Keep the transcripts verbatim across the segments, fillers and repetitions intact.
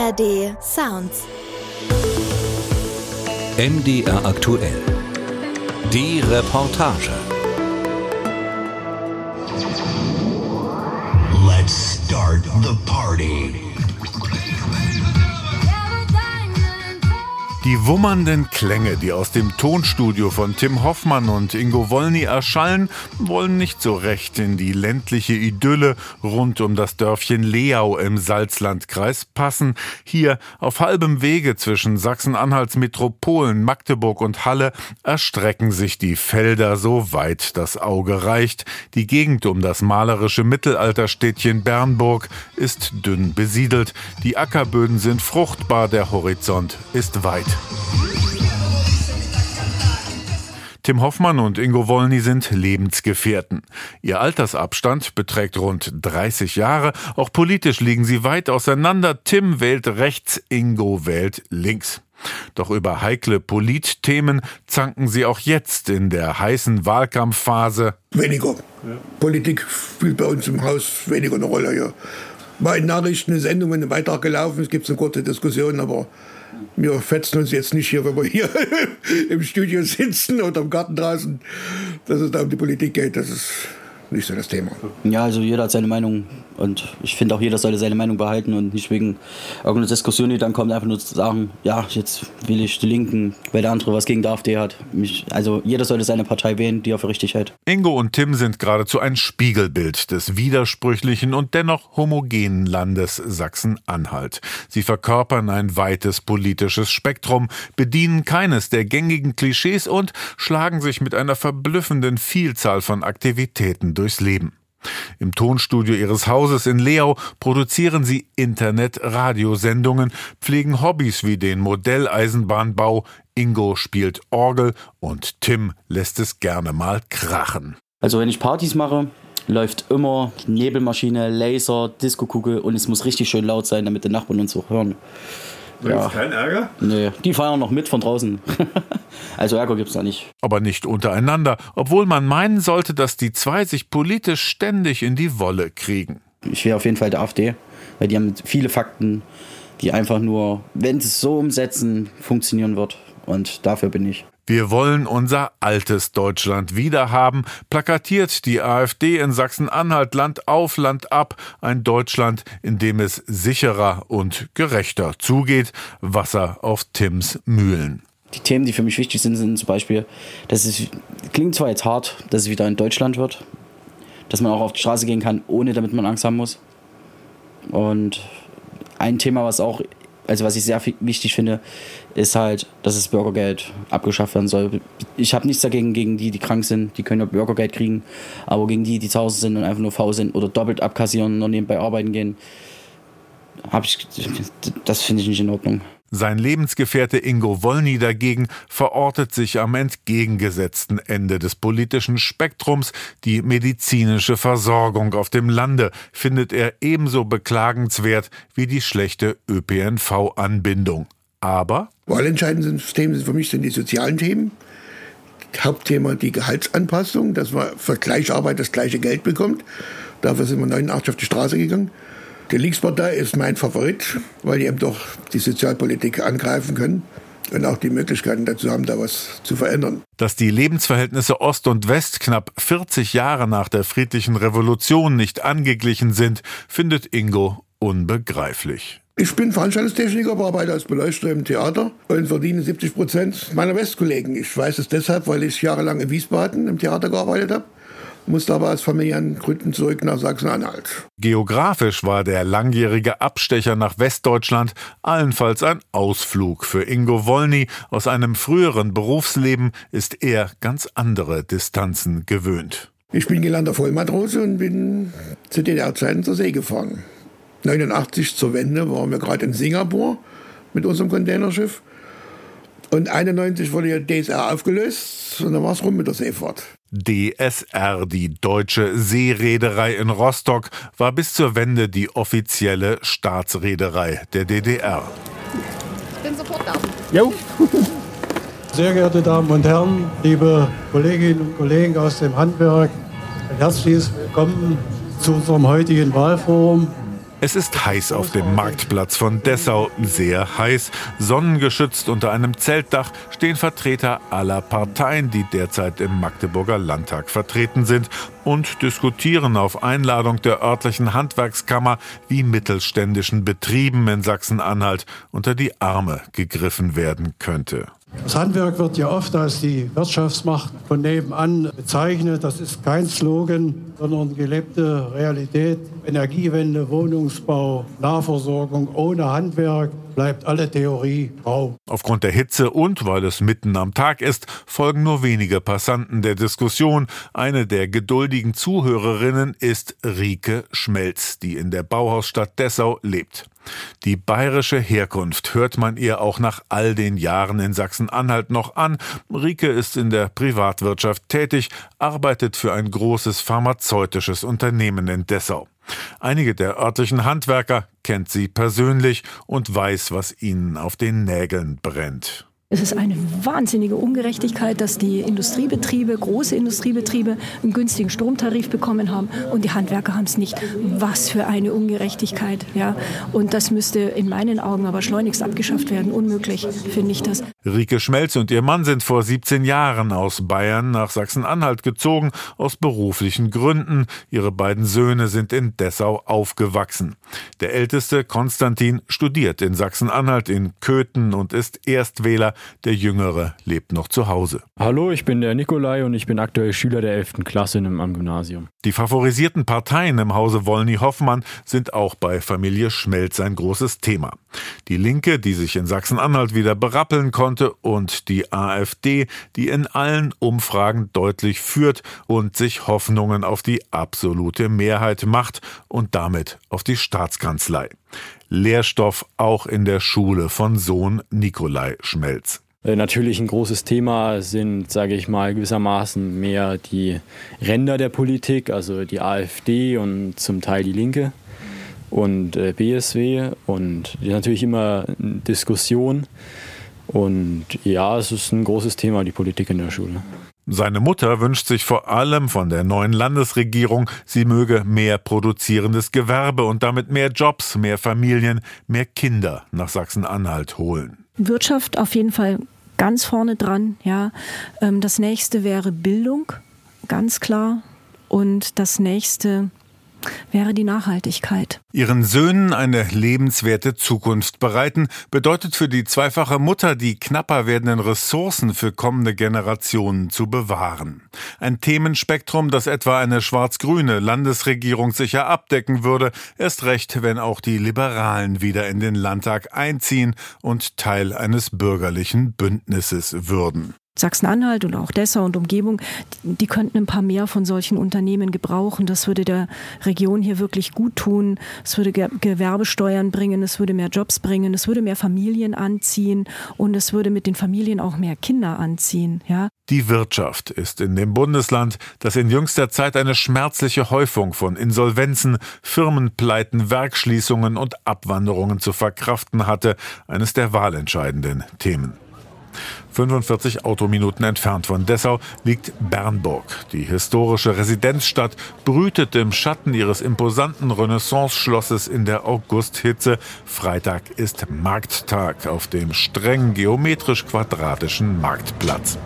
R D Sounds. M D R aktuell. Die Reportage. Let's start the party. Die wummernden Klänge, die aus dem Tonstudio von Tim Hoffmann und Ingo Wolny erschallen, wollen nicht so recht in die ländliche Idylle rund um das Dörfchen Lehau im Salzlandkreis passen. Hier auf halbem Wege zwischen Sachsen-Anhalts Metropolen Magdeburg und Halle erstrecken sich die Felder so weit das Auge reicht. Die Gegend um das malerische Mittelalterstädtchen Bernburg ist dünn besiedelt. Die Ackerböden sind fruchtbar, der Horizont ist weit. Tim Hoffmann und Ingo Wolny sind Lebensgefährten. Ihr Altersabstand beträgt rund dreißig Jahre. Auch politisch liegen sie weit auseinander. Tim wählt rechts, Ingo wählt links. Doch über heikle Politthemen zanken sie auch jetzt in der heißen Wahlkampfphase. Weniger. Ja. Politik spielt bei uns im Haus weniger eine Rolle. Ja. Mal in Nachrichten, eine Sendung, wenn ein Beitrag gelaufen ist, gibt es eine kurze Diskussion, aber wir fetzen uns jetzt nicht hier, wenn wir hier im Studio sitzen oder im Garten draußen, dass es da um die Politik geht. Das ist nicht so das Thema. Ja, also jeder hat seine Meinung und ich finde auch, jeder sollte seine Meinung behalten und nicht wegen irgendeiner Diskussion, die dann kommt, einfach nur zu sagen, ja, jetzt will ich die Linken, weil der andere was gegen die AfD hat. Mich, also jeder sollte seine Partei wählen, die er für richtig hält. Ingo und Tim sind geradezu ein Spiegelbild des widersprüchlichen und dennoch homogenen Landes Sachsen-Anhalt. Sie verkörpern ein weites politisches Spektrum, bedienen keines der gängigen Klischees und schlagen sich mit einer verblüffenden Vielzahl von Aktivitäten durchs Leben. Im Tonstudio ihres Hauses in Lehau produzieren sie Internet-Radiosendungen, pflegen Hobbys wie den Modelleisenbahnbau. Ingo spielt Orgel und Tim lässt es gerne mal krachen. Also wenn ich Partys mache, läuft immer Nebelmaschine, Laser, Diskokugel und es muss richtig schön laut sein, damit die Nachbarn uns auch hören. Da ja. Gibt's keinen Ärger? Nee, die feiern noch mit von draußen. Also Ärger gibt's da nicht. Aber nicht untereinander, obwohl man meinen sollte, dass die zwei sich politisch ständig in die Wolle kriegen. Ich wäre auf jeden Fall der AfD, weil die haben viele Fakten, die einfach nur, wenn sie es so umsetzen, funktionieren wird. Und dafür bin ich. Wir wollen unser altes Deutschland wiederhaben, plakatiert die AfD in Sachsen-Anhalt Land auf, Land ab. Ein Deutschland, in dem es sicherer und gerechter zugeht. Wasser auf Tims Mühlen. Die Themen, die für mich wichtig sind, sind zum Beispiel, dass es klingt zwar jetzt hart, dass es wieder in Deutschland wird, dass man auch auf die Straße gehen kann, ohne damit man Angst haben muss. Und ein Thema, was auch Also was ich sehr wichtig finde, ist halt, dass das Bürgergeld abgeschafft werden soll. Ich habe nichts dagegen, gegen die, die krank sind, die können ja Bürgergeld kriegen, aber gegen die, die zu Hause sind und einfach nur faul sind oder doppelt abkassieren und nebenbei arbeiten gehen, hab ich, das finde ich nicht in Ordnung. Sein Lebensgefährte Ingo Wolny dagegen verortet sich am entgegengesetzten Ende des politischen Spektrums. Die medizinische Versorgung auf dem Lande findet er ebenso beklagenswert wie die schlechte Ö P N V-Anbindung. Aber wahlentscheidende Themen für mich sind die sozialen Themen. Hauptthema die Gehaltsanpassung, dass man für gleiche Arbeit das gleiche Geld bekommt. Dafür sind wir neunundachtzig auf die Straße gegangen. Die Linkspartei ist mein Favorit, weil die eben doch die Sozialpolitik angreifen können und auch die Möglichkeiten dazu haben, da was zu verändern. Dass die Lebensverhältnisse Ost und West knapp vierzig Jahre nach der friedlichen Revolution nicht angeglichen sind, findet Ingo unbegreiflich. Ich bin Veranstaltungstechniker, arbeite als Beleuchter im Theater und verdiene siebzig Prozent meiner Westkollegen. Ich weiß es deshalb, weil ich jahrelang in Wiesbaden im Theater gearbeitet habe. Musste aber aus familiären Gründen zurück nach Sachsen-Anhalt. Geografisch war der langjährige Abstecher nach Westdeutschland allenfalls ein Ausflug für Ingo Wolny. Aus einem früheren Berufsleben ist er ganz andere Distanzen gewöhnt. Ich bin gelernter Vollmatrose und bin zu D D R-Zeiten zur See gefahren. neunundachtzig zur Wende waren wir gerade in Singapur mit unserem Containerschiff. Und einundneunzig wurde ja D S R aufgelöst und dann war es rum mit der Seefahrt. D S R, die Deutsche Seereederei in Rostock, war bis zur Wende die offizielle Staatsreederei der D D R. Ich bin sofort da. Jo. Sehr geehrte Damen und Herren, liebe Kolleginnen und Kollegen aus dem Handwerk, ein herzliches Willkommen zu unserem heutigen Wahlforum. Es ist heiß auf dem Marktplatz von Dessau, sehr heiß. Sonnengeschützt unter einem Zeltdach stehen Vertreter aller Parteien, die derzeit im Magdeburger Landtag vertreten sind, und diskutieren auf Einladung der örtlichen Handwerkskammer, wie mittelständischen Betrieben in Sachsen-Anhalt unter die Arme gegriffen werden könnte. Das Handwerk wird ja oft als die Wirtschaftsmacht von nebenan bezeichnet. Das ist kein Slogan, sondern gelebte Realität. Energiewende, Wohnungsbau, Nahversorgung ohne Handwerk bleibt alle Theorie grau. Aufgrund der Hitze und weil es mitten am Tag ist, folgen nur wenige Passanten der Diskussion. Eine der geduldigen Zuhörerinnen ist Rike Schmelz, die in der Bauhausstadt Dessau lebt. Die bayerische Herkunft hört man ihr auch nach all den Jahren in Sachsen-Anhalt noch an. Rike ist in der Privatwirtschaft tätig, arbeitet für ein großes pharmazeutisches Unternehmen in Dessau. Einige der örtlichen Handwerker kennt sie persönlich und weiß, was ihnen auf den Nägeln brennt. Es ist eine wahnsinnige Ungerechtigkeit, dass die Industriebetriebe, große Industriebetriebe, einen günstigen Stromtarif bekommen haben und die Handwerker haben es nicht. Was für eine Ungerechtigkeit. Ja. Und das müsste in meinen Augen aber schleunigst abgeschafft werden. Unmöglich, finde ich das. Rike Schmelz und ihr Mann sind vor siebzehn Jahren aus Bayern nach Sachsen-Anhalt gezogen, aus beruflichen Gründen. Ihre beiden Söhne sind in Dessau aufgewachsen. Der älteste, Konstantin, studiert in Sachsen-Anhalt in Köthen und ist Erstwähler. Der Jüngere lebt noch zu Hause. Hallo, ich bin der Nikolai und ich bin aktuell Schüler der elften Klasse am Gymnasium. Die favorisierten Parteien im Hause Wollny-Hoffmann sind auch bei Familie Schmelz ein großes Thema. Die Linke, die sich in Sachsen-Anhalt wieder berappeln konnte, und die AfD, die in allen Umfragen deutlich führt und sich Hoffnungen auf die absolute Mehrheit macht und damit auf die Staatskanzlei. Lehrstoff auch in der Schule von Sohn Nikolai Schmelz. Natürlich ein großes Thema sind, sage ich mal, gewissermaßen mehr die Ränder der Politik, also die AfD und zum Teil die Linke und B S W, und die natürlich immer Diskussion. Und ja, es ist ein großes Thema, die Politik in der Schule. Seine Mutter wünscht sich vor allem von der neuen Landesregierung, sie möge mehr produzierendes Gewerbe und damit mehr Jobs, mehr Familien, mehr Kinder nach Sachsen-Anhalt holen. Wirtschaft auf jeden Fall ganz vorne dran. Ja. Das nächste wäre Bildung, ganz klar. Und das nächste wäre die Nachhaltigkeit. Ihren Söhnen eine lebenswerte Zukunft bereiten, bedeutet für die zweifache Mutter, die knapper werdenden Ressourcen für kommende Generationen zu bewahren. Ein Themenspektrum, das etwa eine schwarz-grüne Landesregierung sicher abdecken würde, erst recht, wenn auch die Liberalen wieder in den Landtag einziehen und Teil eines bürgerlichen Bündnisses würden. Sachsen-Anhalt und auch Dessau und Umgebung, die könnten ein paar mehr von solchen Unternehmen gebrauchen. Das würde der Region hier wirklich gut tun. Es würde Ge- Gewerbesteuern bringen, es würde mehr Jobs bringen, es würde mehr Familien anziehen und es würde mit den Familien auch mehr Kinder anziehen. Ja? Die Wirtschaft ist in dem Bundesland, das in jüngster Zeit eine schmerzliche Häufung von Insolvenzen, Firmenpleiten, Werksschließungen und Abwanderungen zu verkraften hatte, eines der wahlentscheidenden Themen. fünfundvierzig Autominuten entfernt von Dessau liegt Bernburg. Die historische Residenzstadt brütet im Schatten ihres imposanten Renaissance-Schlosses in der Augusthitze. Freitag ist Markttag auf dem streng geometrisch-quadratischen Marktplatz.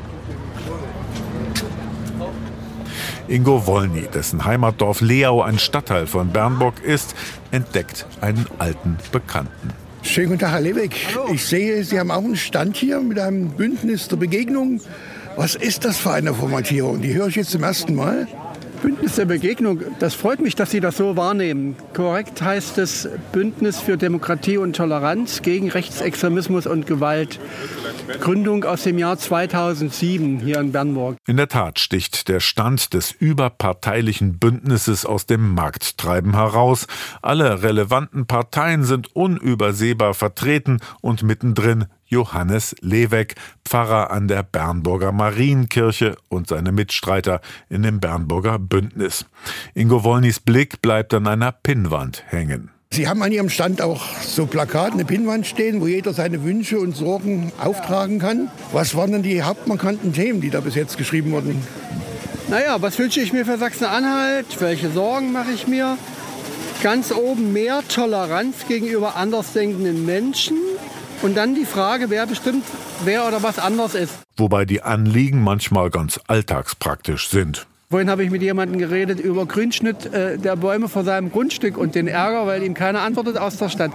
Ingo Wollny, dessen Heimatdorf Leau ein Stadtteil von Bernburg ist, entdeckt einen alten Bekannten. Schönen guten Tag, Herr Lebeck. Hallo. Ich sehe, Sie haben auch einen Stand hier mit einem Bündnis der Begegnung. Was ist das für eine Formatierung? Die höre ich jetzt zum ersten Mal. Bündnis der Begegnung, das freut mich, dass Sie das so wahrnehmen. Korrekt heißt es Bündnis für Demokratie und Toleranz gegen Rechtsextremismus und Gewalt. Gründung aus dem Jahr zweitausendsieben hier in Bernburg. In der Tat sticht der Stand des überparteilichen Bündnisses aus dem Markttreiben heraus. Alle relevanten Parteien sind unübersehbar vertreten und mittendrin Johannes Leweck, Pfarrer an der Bernburger Marienkirche und seine Mitstreiter in dem Bernburger Bündnis. Ingo Wollnys Blick bleibt an einer Pinnwand hängen. Sie haben an Ihrem Stand auch so Plakate, eine Pinnwand stehen, wo jeder seine Wünsche und Sorgen auftragen kann. Was waren denn die hauptmarkanten Themen, die da bis jetzt geschrieben wurden? Naja, was wünsche ich mir für Sachsen-Anhalt? Welche Sorgen mache ich mir? Ganz oben mehr Toleranz gegenüber andersdenkenden Menschen. Und dann die Frage, wer bestimmt, wer oder was anders ist. Wobei die Anliegen manchmal ganz alltagspraktisch sind. Vorhin habe ich mit jemandem geredet über Grünschnitt äh, der Bäume vor seinem Grundstück und den Ärger, weil ihm keiner antwortet aus der Stadt.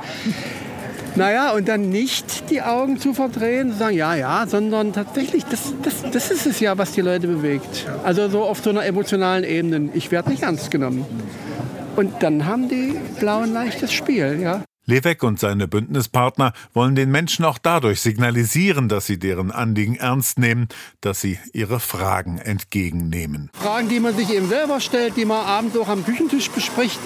Naja, und dann nicht die Augen zu verdrehen, zu sagen, ja, ja, sondern tatsächlich, das, das, das ist es ja, was die Leute bewegt. Also so auf so einer emotionalen Ebene. Ich werde nicht ernst genommen. Und dann haben die Blauen leichtes Spiel, ja. Levek und seine Bündnispartner wollen den Menschen auch dadurch signalisieren, dass sie deren Anliegen ernst nehmen, dass sie ihre Fragen entgegennehmen. Fragen, die man sich eben selber stellt, die man abends auch am Küchentisch bespricht,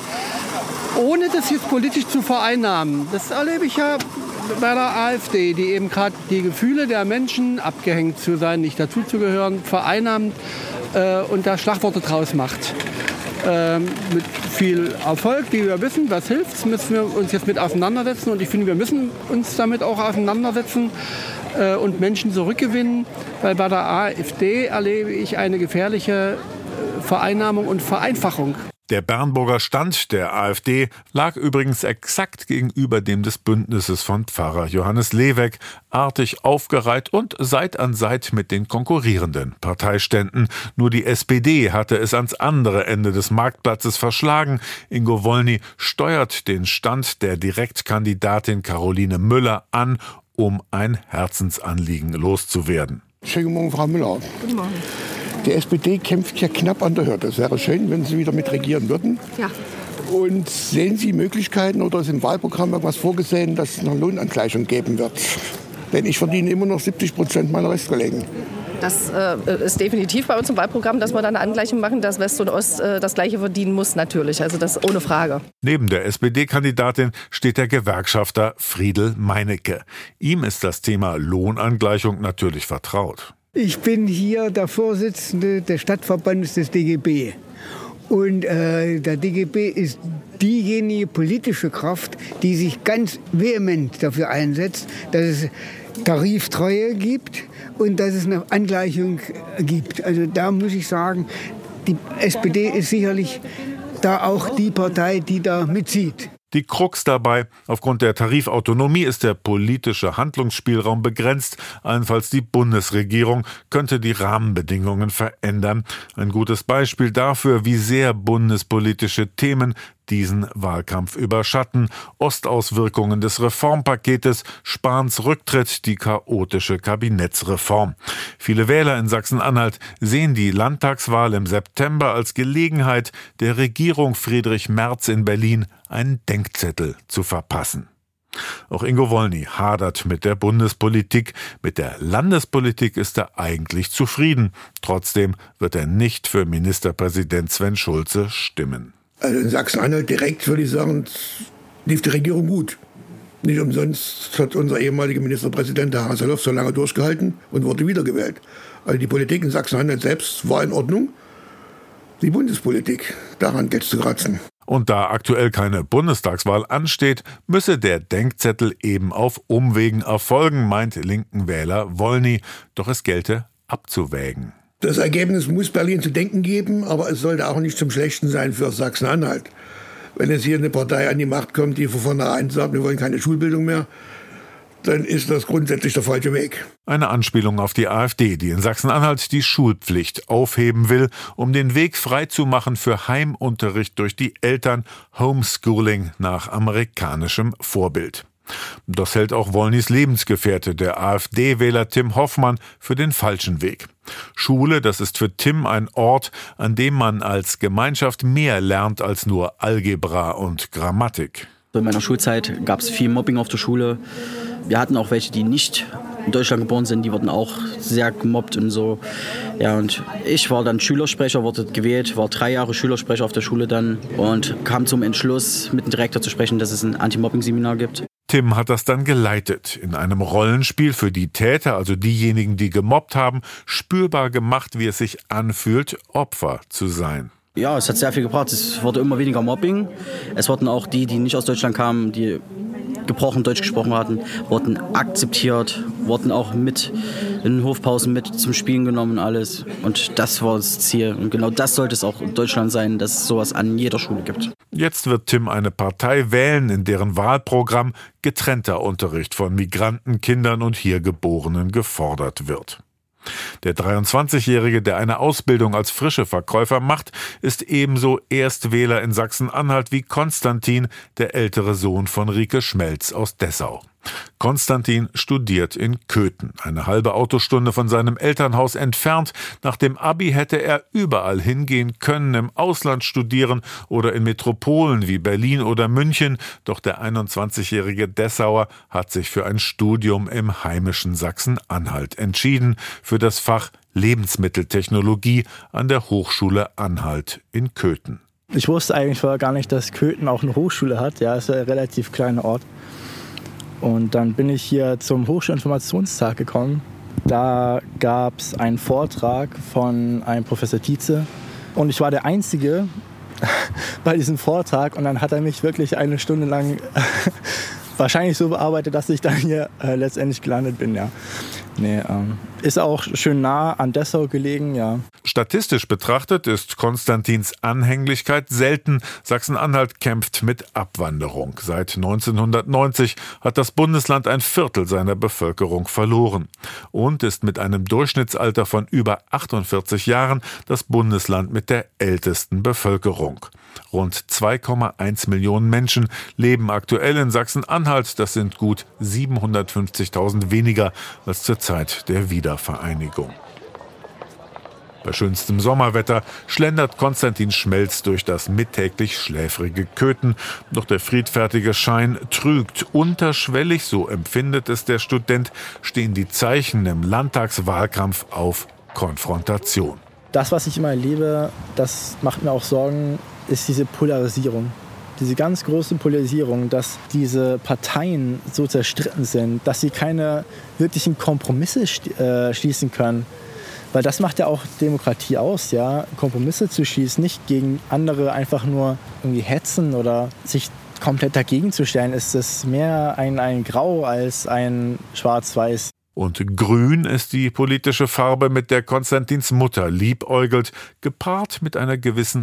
ohne das jetzt politisch zu vereinnahmen. Das erlebe ich ja bei der AfD, die eben gerade die Gefühle der Menschen, abgehängt zu sein, nicht dazuzugehören, vereinnahmt äh, und da Schlagworte draus macht. Ähm, mit viel Erfolg, wie wir wissen, was hilft, müssen wir uns jetzt mit auseinandersetzen. Und ich finde, wir müssen uns damit auch auseinandersetzen äh, und Menschen zurückgewinnen. Weil bei der AfD erlebe ich eine gefährliche Vereinnahmung und Vereinfachung. Der Bernburger Stand der AfD lag übrigens exakt gegenüber dem des Bündnisses von Pfarrer Johannes Levek, artig aufgereiht und Seit an Seit mit den konkurrierenden Parteiständen. Nur die S P D hatte es ans andere Ende des Marktplatzes verschlagen. Ingo Wollny steuert den Stand der Direktkandidatin Caroline Müller an, um ein Herzensanliegen loszuwerden. Schönen guten Morgen, Frau Müller. Guten Morgen. Die S P D kämpft ja knapp an der Hürde. Es wäre schön, wenn Sie wieder mit regieren würden. Ja. Und sehen Sie Möglichkeiten oder ist im Wahlprogramm irgendwas vorgesehen, dass es eine Lohnangleichung geben wird? Denn ich verdiene immer noch siebzig Prozent meiner Restkollegen. Das äh, ist definitiv bei uns im Wahlprogramm, dass wir da eine Angleichung machen, dass West und Ost äh, das Gleiche verdienen muss, natürlich. Also das ohne Frage. Neben der S P D-Kandidatin steht der Gewerkschafter Friedel Meinecke. Ihm ist das Thema Lohnangleichung natürlich vertraut. Ich bin hier der Vorsitzende des Stadtverbandes des D G B. Und äh, der D G B ist diejenige politische Kraft, die sich ganz vehement dafür einsetzt, dass es Tariftreue gibt und dass es eine Angleichung gibt. Also da muss ich sagen, die S P D ist sicherlich da auch die Partei, die da mitzieht. Die Krux dabei: Aufgrund der Tarifautonomie ist der politische Handlungsspielraum begrenzt. Allenfalls die Bundesregierung könnte die Rahmenbedingungen verändern. Ein gutes Beispiel dafür, wie sehr bundespolitische Themen diesen Wahlkampf überschatten. Ostauswirkungen des Reformpaketes, Spahns Rücktritt, die chaotische Kabinettsreform. Viele Wähler in Sachsen-Anhalt sehen die Landtagswahl im September als Gelegenheit, der Regierung Friedrich Merz in Berlin einen Denkzettel zu verpassen. Auch Ingo Wollny hadert mit der Bundespolitik. Mit der Landespolitik ist er eigentlich zufrieden. Trotzdem wird er nicht für Ministerpräsident Sven Schulze stimmen. Also in Sachsen-Anhalt direkt würde ich sagen, lief die Regierung gut. Nicht umsonst hat unser ehemaliger Ministerpräsident, der Haseloff, so lange durchgehalten und wurde wiedergewählt. Also die Politik in Sachsen-Anhalt selbst war in Ordnung. Die Bundespolitik, daran gilt es zu kratzen. Und da aktuell keine Bundestagswahl ansteht, müsse der Denkzettel eben auf Umwegen erfolgen, meint linken Wähler Wollny. Doch es gelte abzuwägen. Das Ergebnis muss Berlin zu denken geben, aber es sollte auch nicht zum Schlechten sein für Sachsen-Anhalt. Wenn jetzt hier eine Partei an die Macht kommt, die von vornherein sagt, wir wollen keine Schulbildung mehr, dann ist das grundsätzlich der falsche Weg. Eine Anspielung auf die AfD, die in Sachsen-Anhalt die Schulpflicht aufheben will, um den Weg freizumachen für Heimunterricht durch die Eltern, Homeschooling nach amerikanischem Vorbild. Das hält auch Wollnys Lebensgefährte, der AfD-Wähler Tim Hoffmann, für den falschen Weg. Schule, das ist für Tim ein Ort, an dem man als Gemeinschaft mehr lernt als nur Algebra und Grammatik. In meiner Schulzeit gab es viel Mobbing auf der Schule. Wir hatten auch welche, die nicht in Deutschland geboren sind, die wurden auch sehr gemobbt und so. Ja, und ich war dann Schülersprecher, wurde gewählt, war drei Jahre Schülersprecher auf der Schule dann und kam zum Entschluss, mit dem Direktor zu sprechen, dass es ein Anti-Mobbing-Seminar gibt. Tim hat das dann geleitet, in einem Rollenspiel für die Täter, also diejenigen, die gemobbt haben, spürbar gemacht, wie es sich anfühlt, Opfer zu sein. Ja, es hat sehr viel gebracht. Es wurde immer weniger Mobbing. Es wurden auch die, die nicht aus Deutschland kamen, die gebrochen Deutsch gesprochen hatten, wurden akzeptiert, wurden auch mit in den Hofpausen mit zum Spielen genommen und alles. Und das war das Ziel. Und genau das sollte es auch in Deutschland sein, dass es sowas an jeder Schule gibt. Jetzt wird Tim eine Partei wählen, in deren Wahlprogramm getrennter Unterricht von Migranten, Kindern und hier Geborenen gefordert wird. Der dreiundzwanzigjährige, der eine Ausbildung als Frischeverkäufer macht, ist ebenso Erstwähler in Sachsen-Anhalt wie Konstantin, der ältere Sohn von Rike Schmelz aus Dessau. Konstantin studiert in Köthen, eine halbe Autostunde von seinem Elternhaus entfernt. Nach dem Abi hätte er überall hingehen können, im Ausland studieren oder in Metropolen wie Berlin oder München. Doch der einundzwanzigjährige Dessauer hat sich für ein Studium im heimischen Sachsen-Anhalt entschieden, für das Fach Lebensmitteltechnologie an der Hochschule Anhalt in Köthen. Ich wusste eigentlich vorher gar nicht, dass Köthen auch eine Hochschule hat. Ja, es ist ein relativ kleiner Ort. Und dann bin ich hier zum Hochschulinformationstag gekommen. Da gab es einen Vortrag von einem Professor Tietze. Und ich war der Einzige bei diesem Vortrag. Und dann hat er mich wirklich eine Stunde lang wahrscheinlich so bearbeitet, dass ich dann hier äh, letztendlich gelandet bin. Ja. Nee, ähm, ist auch schön nah an Dessau gelegen, ja. Statistisch betrachtet ist Konstantins Anhänglichkeit selten. Sachsen-Anhalt kämpft mit Abwanderung. Seit neunzehnhundertneunzig hat das Bundesland ein Viertel seiner Bevölkerung verloren und ist mit einem Durchschnittsalter von über achtundvierzig Jahren das Bundesland mit der ältesten Bevölkerung. Rund zwei Komma eins Millionen Menschen leben aktuell in Sachsen-Anhalt. Das sind gut siebenhundertfünfzigtausend weniger als zur Zeit der Wiedervereinigung. Bei schönstem Sommerwetter schlendert Konstantin Schmelz durch das mittäglich schläfrige Köthen. Doch der friedfertige Schein trügt. Unterschwellig, so empfindet es der Student, stehen die Zeichen im Landtagswahlkampf auf Konfrontation. Das, was ich immer erlebe, das macht mir auch Sorgen, ist diese Polarisierung. Diese ganz große Polarisierung, dass diese Parteien so zerstritten sind, dass sie keine wirklichen Kompromisse schließen können. Weil das macht ja auch Demokratie aus, ja, Kompromisse zu schließen, nicht gegen andere einfach nur irgendwie hetzen oder sich komplett dagegen zu stellen, ist es mehr ein, ein Grau als ein Schwarz-Weiß. Und grün ist die politische Farbe, mit der Konstantins Mutter liebäugelt, gepaart mit einer gewissen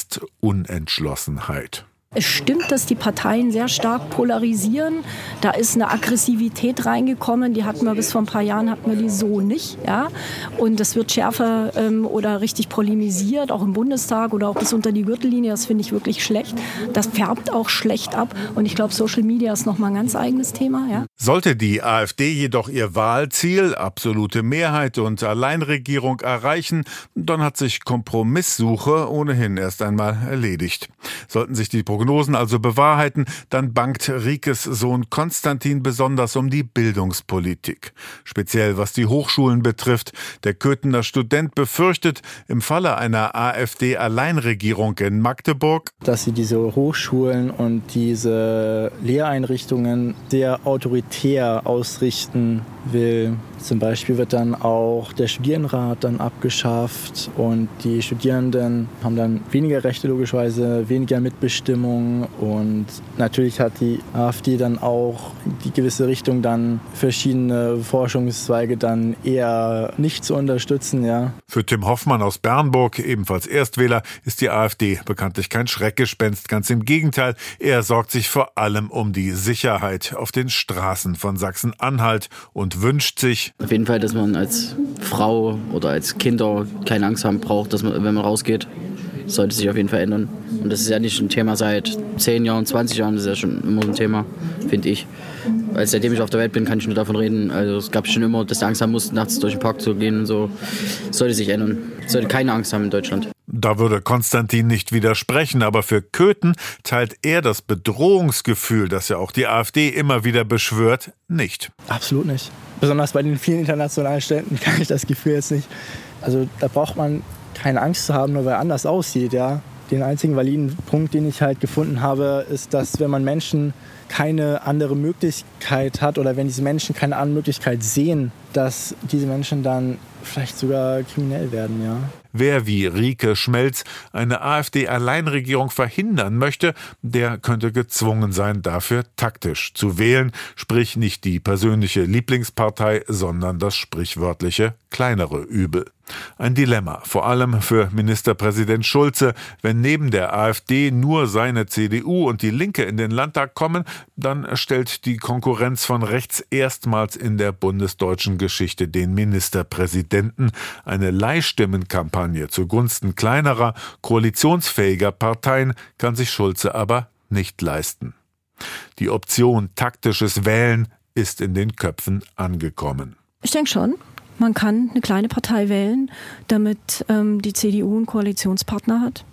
Restunentschlossenheit. Es stimmt, dass die Parteien sehr stark polarisieren. Da ist eine Aggressivität reingekommen, die hatten wir bis vor ein paar Jahren hatten wir die so nicht. Ja? Und das wird schärfer ähm, oder richtig polemisiert, auch im Bundestag oder auch bis unter die Gürtellinie. Das finde ich wirklich schlecht. Das färbt auch schlecht ab. Und ich glaube, Social Media ist nochmal ein ganz eigenes Thema. Ja? Sollte die AfD jedoch ihr Wahlziel, absolute Mehrheit und Alleinregierung erreichen, dann hat sich Kompromisssuche ohnehin erst einmal erledigt. Sollten sich die Prognosen also bewahrheiten, dann bangt Rikes Sohn Konstantin besonders um die Bildungspolitik. Speziell was die Hochschulen betrifft. Der Köthener Student befürchtet, im Falle einer AfD-Alleinregierung in Magdeburg, dass sie diese Hochschulen und diese Lehreinrichtungen sehr autoritär ausrichten will. Zum Beispiel wird dann auch der Studierendenrat dann abgeschafft und die Studierenden haben dann weniger Rechte logischerweise, weniger Mitbestimmung und natürlich hat die AfD dann auch die gewisse Richtung, dann verschiedene Forschungszweige dann eher nicht zu unterstützen. Ja. Für Tim Hoffmann aus Bernburg, ebenfalls Erstwähler, ist die AfD bekanntlich kein Schreckgespenst. Ganz im Gegenteil, er sorgt sich vor allem um die Sicherheit auf den Straßen von Sachsen-Anhalt und wünscht sich, auf jeden Fall, dass man als Frau oder als Kinder keine Angst haben braucht, dass man, wenn man rausgeht. Das sollte sich auf jeden Fall ändern. Und das ist ja nicht ein Thema seit zehn Jahren, zwanzig Jahren, das ist ja schon immer ein Thema, finde ich. Weil seitdem ich auf der Welt bin, kann ich nur davon reden. Also es gab schon immer, dass du Angst haben musst, nachts durch den Park zu gehen und so. Das sollte sich ändern. Es sollte keine Angst haben in Deutschland. Da würde Konstantin nicht widersprechen, aber für Köthen teilt er das Bedrohungsgefühl, das ja auch die AfD immer wieder beschwört, nicht. Absolut nicht. Besonders bei den vielen internationalen Städten kann ich das Gefühl jetzt nicht. Also da braucht man keine Angst zu haben, nur weil er anders aussieht. Ja. Den einzigen validen Punkt, den ich halt gefunden habe, ist, dass wenn man Menschen keine andere Möglichkeit hat oder wenn diese Menschen keine andere Möglichkeit sehen, dass diese Menschen dann vielleicht sogar kriminell werden, ja. Wer wie Rike Schmelz eine AfD-Alleinregierung verhindern möchte, der könnte gezwungen sein, dafür taktisch zu wählen, sprich nicht die persönliche Lieblingspartei, sondern das sprichwörtliche kleinere Übel. Ein Dilemma, vor allem für Ministerpräsident Schulze. Wenn neben der AfD nur seine C D U und die Linke in den Landtag kommen, dann stellt die Konkurrenz von rechts erstmals in der bundesdeutschen Geschichte den Ministerpräsidenten. Eine Leihstimmenkampagne zugunsten kleinerer, koalitionsfähiger Parteien kann sich Schulze aber nicht leisten. Die Option taktisches Wählen ist in den Köpfen angekommen. Ich denke schon. Man kann eine kleine Partei wählen, damit ähm, die C D U einen Koalitionspartner hat.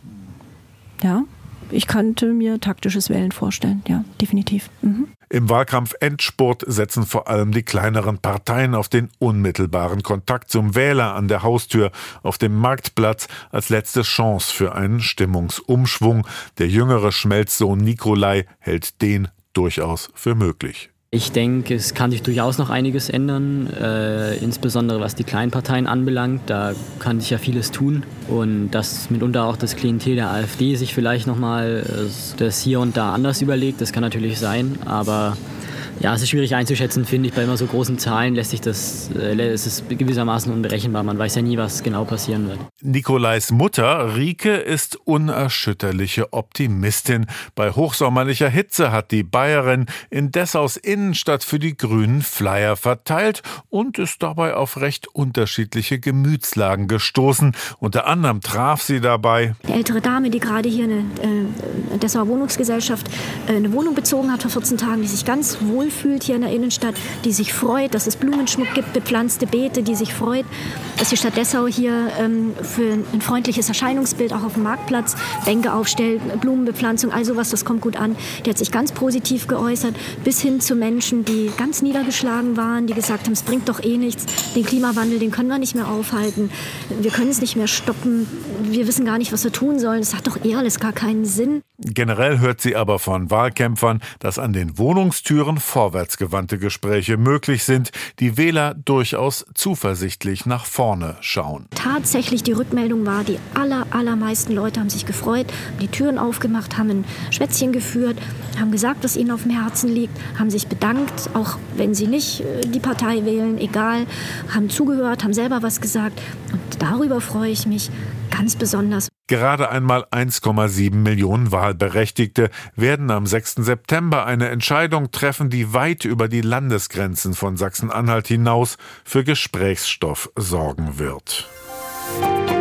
Ja, ich könnte mir taktisches Wählen vorstellen. Ja, definitiv. Mhm. Im Wahlkampf-Endspurt setzen vor allem die kleineren Parteien auf den unmittelbaren Kontakt zum Wähler an der Haustür, auf dem Marktplatz, als letzte Chance für einen Stimmungsumschwung. Der jüngere Schmelzsohn Nikolai hält den durchaus für möglich. Ich denke, es kann sich durchaus noch einiges ändern, äh, insbesondere was die kleinen Parteien anbelangt. Da kann sich ja vieles tun und dass mitunter auch das Klientel der AfD sich vielleicht nochmal äh, das hier und da anders überlegt, das kann natürlich sein, aber ja, es ist schwierig einzuschätzen, finde ich. Bei immer so großen Zahlen lässt sich das, äh, es ist gewissermaßen unberechenbar. Man weiß ja nie, was genau passieren wird. Nikolais Mutter, Rike, ist unerschütterliche Optimistin. Bei hochsommerlicher Hitze hat die Bayerin in Dessaus Innenstadt für die Grünen Flyer verteilt und ist dabei auf recht unterschiedliche Gemütslagen gestoßen. Unter anderem traf sie dabei eine ältere Dame, die gerade hier eine äh, Dessauer Wohnungsgesellschaft äh, eine Wohnung bezogen hat vor vierzehn Tagen, die sich ganz wohl fühlt hier in der Innenstadt, die sich freut, dass es Blumenschmuck gibt, bepflanzte Beete, die sich freut, dass die Stadt Dessau hier ähm, für ein freundliches Erscheinungsbild auch auf dem Marktplatz Bänke aufstellt, Blumenbepflanzung, all sowas, das kommt gut an. Die hat sich ganz positiv geäußert, bis hin zu Menschen, die ganz niedergeschlagen waren, die gesagt haben, es bringt doch eh nichts, den Klimawandel, den können wir nicht mehr aufhalten, wir können es nicht mehr stoppen, wir wissen gar nicht, was wir tun sollen, es hat doch eh alles gar keinen Sinn. Generell hört sie aber von Wahlkämpfern, dass an den Wohnungstüren vorwärtsgewandte Gespräche möglich sind, die Wähler durchaus zuversichtlich nach vorne schauen. Tatsächlich die Rückmeldung war, die aller, allermeisten Leute haben sich gefreut, haben die Türen aufgemacht, haben ein Schwätzchen geführt, haben gesagt, was ihnen auf dem Herzen liegt, haben sich bedankt, auch wenn sie nicht die Partei wählen, egal, haben zugehört, haben selber was gesagt und darüber freue ich mich ganz besonders. Gerade einmal eins Komma sieben Millionen Wahlberechtigte werden am sechsten September eine Entscheidung treffen, die weit über die Landesgrenzen von Sachsen-Anhalt hinaus für Gesprächsstoff sorgen wird.